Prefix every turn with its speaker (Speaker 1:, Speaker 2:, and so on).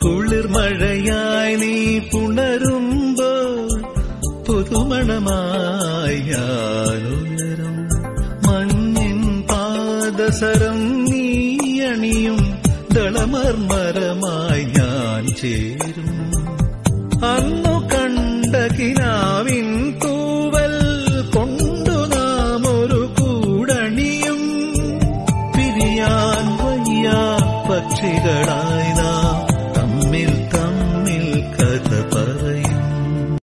Speaker 1: കുളിർമഴയായി നീ പുണരുമ്പോൾ പുതുമണമായി ഞാനുയരും. മഞ്ഞിൻ പാദസരം നീ അണിയും ദളമർമരമായി ഞാൻ ചേരും. അന്നു കണ്ട കിനാവിൻ തൂവൽ കൊണ്ടു നാം ഒരു കൂടണിയും. പിരിയാൻ വയ്യ പക്ഷികളായി നാം